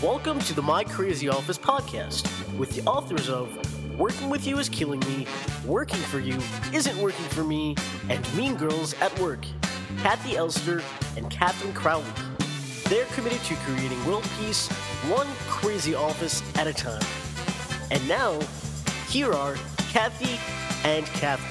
Welcome to the My Crazy Office podcast with the authors of Working With You Is Killing Me, Working For You Isn't Working For Me, and Mean Girls at Work, Kathy Elster and Catherine Crowley. They're committed to creating world peace, one crazy office at a time. And now, here are Kathy and Catherine.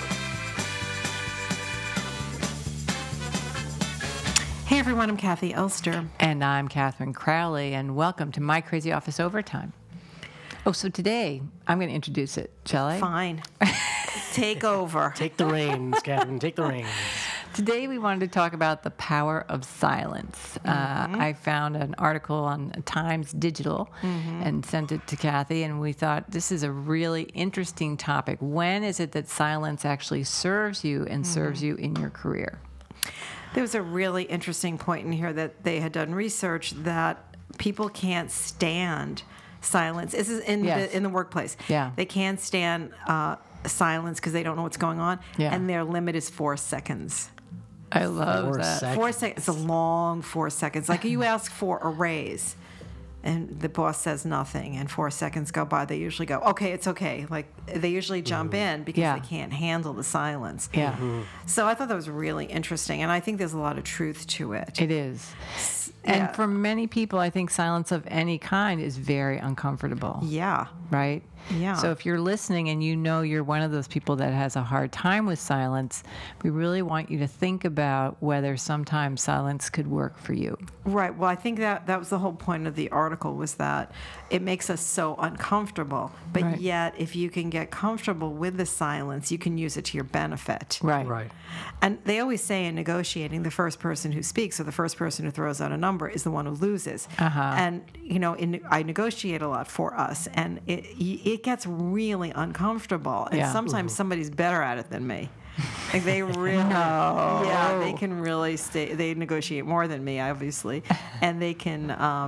Hey everyone, I'm Kathy Elster. And I'm Catherine Crowley, and welcome to My Crazy Office Overtime. Oh, so today, I'm going to introduce it, shall I? Fine. Take over. Take the reins, Catherine, take the reins. Today, we wanted to talk about the power of silence. I found an article on Times Digital and sent it to Kathy, and we thought this is a really interesting topic. When is it that silence actually serves you and serves you in your career? There was a really interesting point in here that they had done research that people can't stand silence. This is in the workplace. Yeah. They can't stand silence because they don't know what's going on, and their limit is 4 seconds. I love that. 4 seconds. It's a long 4 seconds. Like you ask for a raise, and the boss says nothing, and 4 seconds go by. They usually go, "Okay, it's okay." Like they usually jump in because they can't handle the silence. Yeah. So I thought that was really interesting, and I think there's a lot of truth to it. It is. And for many people, I think silence of any kind is very uncomfortable. Yeah. Right? Yeah. So if you're listening and you know you're one of those people that has a hard time with silence, we really want you to think about whether sometimes silence could work for you. Right. Well, I think that was the whole point of the article, was that it makes us so uncomfortable. But yet, if you can get comfortable with the silence, you can use it to your benefit. Right. And they always say in negotiating, the first person who speaks or the first person who throws out a number is the one who loses. And, you know, I negotiate a lot for us, and it gets really uncomfortable. And sometimes somebody's better at it than me. Like they really, they can really they negotiate more than me, obviously. And they can,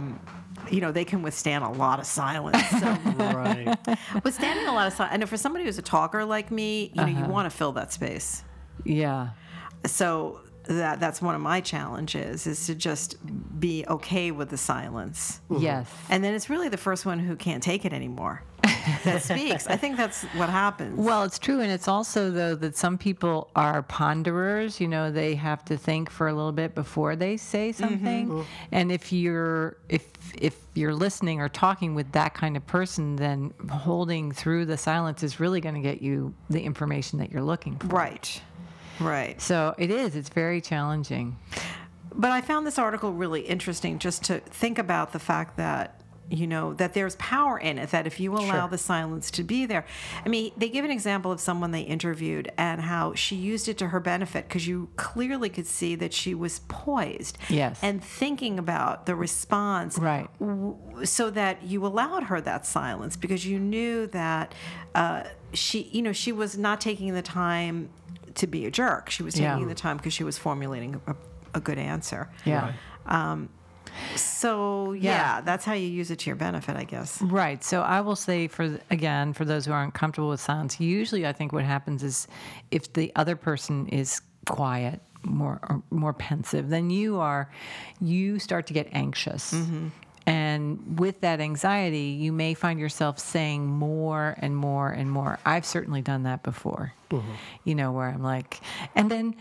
they can withstand a lot of silence. So. Withstanding a lot of silence. And for somebody who's a talker like me, you want to fill that space. Yeah. So that's one of my challenges, is to just be okay with the silence. Yes. And then it's really the first one who can't take it anymore that speaks. I think that's what happens. Well, it's true. And it's also, though, that some people are ponderers. You know, they have to think for a little bit before they say something. And if you're listening or talking with that kind of person, then holding through the silence is really going to get you the information that you're looking for. Right. So it's very challenging. But I found this article really interesting, just to think about the fact that, that there's power in it, that if you allow the silence to be there. I mean, they give an example of someone they interviewed and how she used it to her benefit, because you clearly could see that she was poised and thinking about the response. Right. So that you allowed her that silence because you knew that she was not taking the time to be a jerk. She was taking the time because she was formulating a good answer. Yeah. That's how you use it to your benefit, I guess. Right. So I will say, for those who aren't comfortable with silence, usually I think what happens is if the other person is quiet, more pensive than you are, you start to get anxious. And with that anxiety, you may find yourself saying more and more and more. I've certainly done that before, where I'm like, and then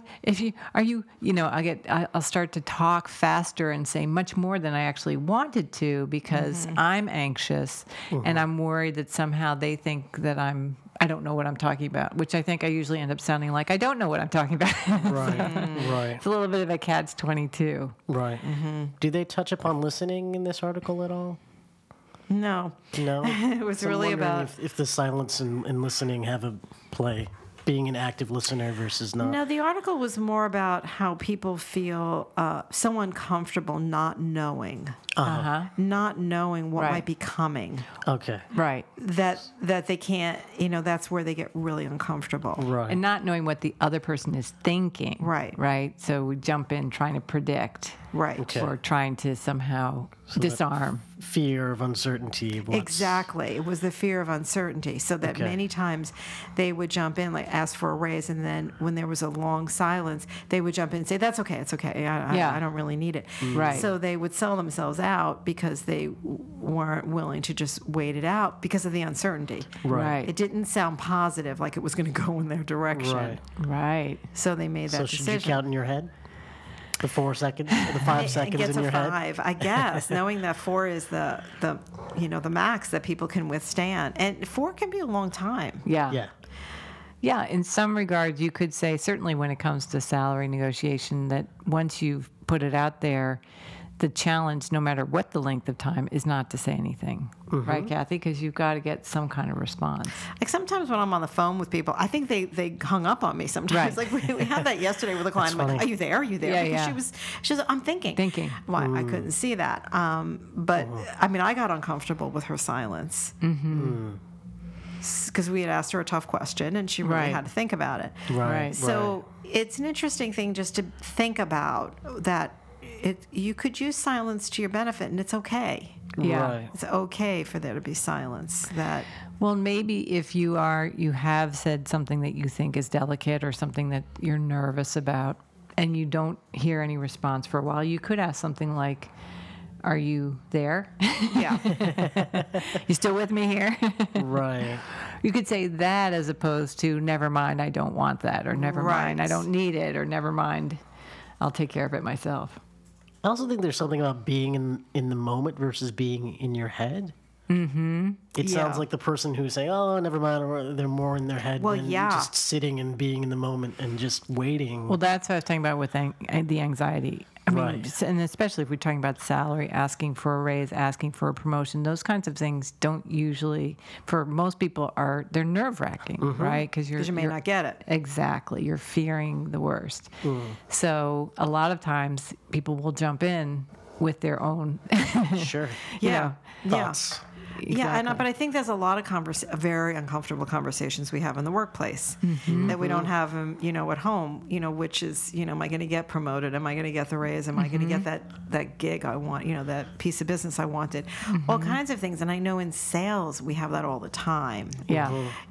I'll start to talk faster and say much more than I actually wanted to because I'm anxious and I'm worried that somehow they think that I don't know what I'm talking about, which I think I usually end up sounding like I don't know what I'm talking about. Right. It's a little bit of a catch-22. Right. Do they touch upon listening in this article at all? No. It was So really I'm wondering about if the silence and listening have a play, being an active listener versus not. No, the article was more about how people feel so uncomfortable not knowing. Not knowing what might be coming. Okay. Right. That they can't, that's where they get really uncomfortable. Right. And not knowing what the other person is thinking. Right. Right. So we jump in trying to predict. Right. Okay. Or trying to somehow disarm. Fear of uncertainty. Exactly. It was the fear of uncertainty. So that many times they would jump in, like ask for a raise, and then when there was a long silence, they would jump in and say, "That's okay. It's okay. I don't really need it." Right. So they would sell themselves out because they weren't willing to just wait it out because of the uncertainty. Right. It didn't sound positive, like it was going to go in their direction. Right. Right. So they made that So decision. should you count in your head? The 4 seconds, the 5 seconds It gets in your a head? 5, I guess, knowing that 4 is the max that people can withstand. And 4 can be a long time. Yeah. Yeah. Yeah, in some regards, you could say, certainly when it comes to salary negotiation, that once you've put it out there, the challenge, no matter what the length of time, is not to say anything. Right, Kathy? Because you've got to get some kind of response. Like sometimes when I'm on the phone with people, I think they hung up on me sometimes. Right. Like we had that yesterday with a client. I'm like, are you there? Are you there? Yeah, Because yeah. she was, I'm thinking. Why I couldn't see that. But I mean, I got uncomfortable with her silence. Because we had asked her a tough question and she really Right. had to think about it. Right. So it's an interesting thing just to think about that you could use silence to your benefit and it's okay. Yeah. Right. It's okay for there to be silence. That Well, maybe if you have said something that you think is delicate or something that you're nervous about and you don't hear any response for a while, you could ask something like, are you there? yeah. You still with me here? Right. You could say that as opposed to, never mind, I don't want that, or never mind, I Right. don't need it, or never mind, I'll take care of it myself. I also think there's something about being in the moment versus being in your head. Mm-hmm. It sounds Yeah. like the person who's saying, "Oh, never mind," or they're more in their head Well, than yeah. just sitting and being in the moment and just waiting. Well, that's what I was talking about with the anxiety. I mean, Right. and especially if we're talking about salary, asking for a raise, asking for a promotion, those kinds of things don't usually, for most people, they're nerve-wracking, right? Because Because you may not get it. Exactly. You're fearing the worst. So a lot of times people will jump in with their own, Sure. Yeah. Thoughts. Yeah, Exactly. but I think there's a lot of very uncomfortable conversations we have in the workplace that we don't have, at home. Which is, am I going to get promoted? Am I going to get the raise? Am I going to get that gig I want? That piece of business I wanted? All kinds of things. And I know in sales we have that all the time. Yeah.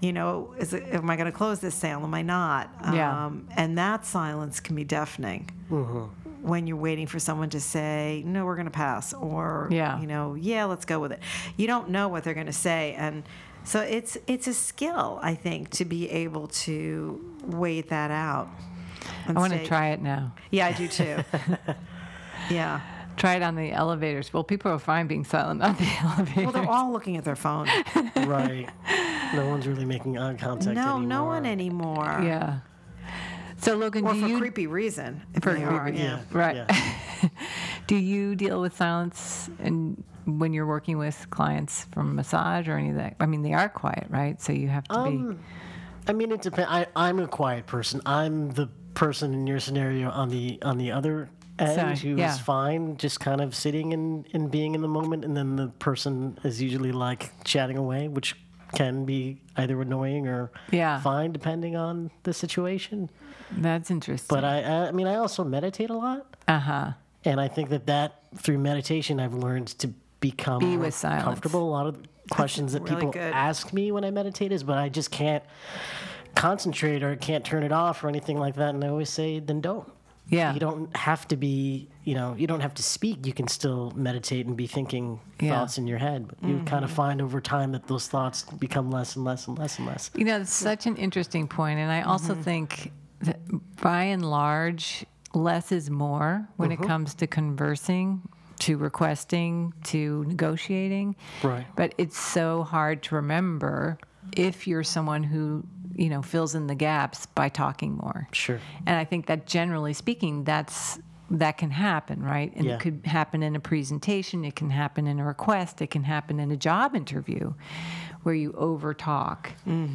Am I going to close this sale? Am I not? Yeah. And that silence can be deafening. When you're waiting for someone to say, no, we're going to pass, or, Yeah. let's go with it. You don't know what they're going to say. And so it's a skill, I think, to be able to wait that out. I want to try it now. Yeah, I do too. Yeah. Try it on the elevators. Well, people are fine being silent on the elevators. Well, they're all looking at their phone. Right. No one's really making eye contact anymore. No one anymore. Yeah. So, Logan, Or do for you... creepy reason. If For they are, creepy, yeah. Right. Yeah. Do you deal with silence and when you're working with clients from massage or any of that? I mean, they are quiet, right? So you have to be... I mean, it depends. I'm a quiet person. I'm the person in your scenario on the other end Sorry, who's yeah. fine, just kind of sitting and being in the moment, and then the person is usually like chatting away, which can be either annoying or Yeah. fine depending on the situation. That's interesting. But I mean, I also meditate a lot, Uh-huh. and I think that through meditation I've learned to become Be more with silence. comfortable. A lot of the questions that really people good. ask me when I meditate is, but I just can't concentrate or can't turn it off or anything like that. And I always say, then don't. Yeah. You don't have to be, you don't have to speak. You can still meditate and be thinking Yeah. thoughts in your head. But you kind of find over time that those thoughts become less and less and less and less. It's such an interesting point. And I also think that by and large, less is more when it comes to conversing, to requesting, to negotiating. Right. But it's so hard to remember if you're someone who, fills in the gaps by talking more. Sure. And I think that generally speaking, that can happen, right? And Yeah. it could happen in a presentation, it can happen in a request, it can happen in a job interview where you over talk.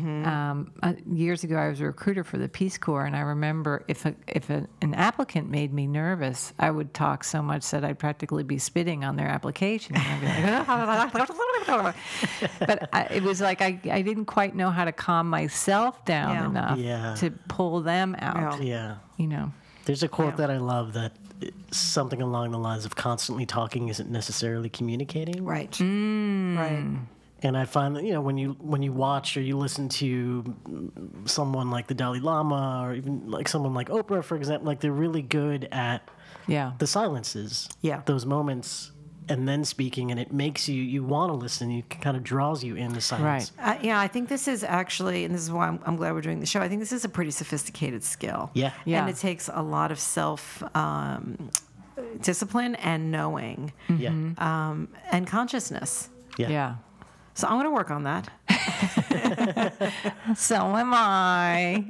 Years ago, I was a recruiter for the Peace Corps, and I remember if an applicant made me nervous, I would talk so much that I'd practically be spitting on their application. And I'd be like, but it was like I didn't quite know how to calm myself down Yeah. enough Yeah. to pull them out. Yeah. There's a quote Yeah. that I love that something along the lines of constantly talking isn't necessarily communicating. Right. Right. And I find that when you watch or you listen to someone like the Dalai Lama or even like someone like Oprah, for example, like they're really good at Yeah. the silences. Yeah. Those moments and then speaking, and it makes you want to listen. It kind of draws you into silence. Right. Yeah, I think this is actually, and this is why I'm glad we're doing the show. I think this is a pretty sophisticated skill. Yeah. And it takes a lot of self discipline and knowing, Yeah. and consciousness. Yeah. So I'm going to work on that. So am I.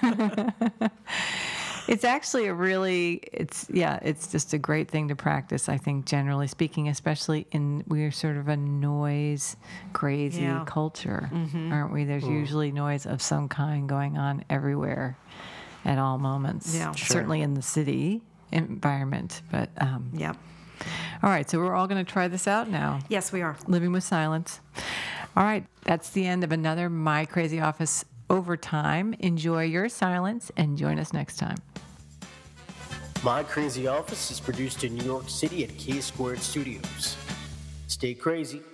It's actually it's just a great thing to practice, I think, generally speaking, especially we're sort of a noise crazy culture, aren't we? There's usually noise of some kind going on everywhere at all moments. Yeah. Sure. Certainly in the city environment. But Yep. all right, so we're all going to try this out now. Yes, we are. Living with silence. All right, that's the end of another My Crazy Office Overtime. Enjoy your silence and join us next time. My Crazy Office is produced in New York City at K Squared Studios. Stay crazy.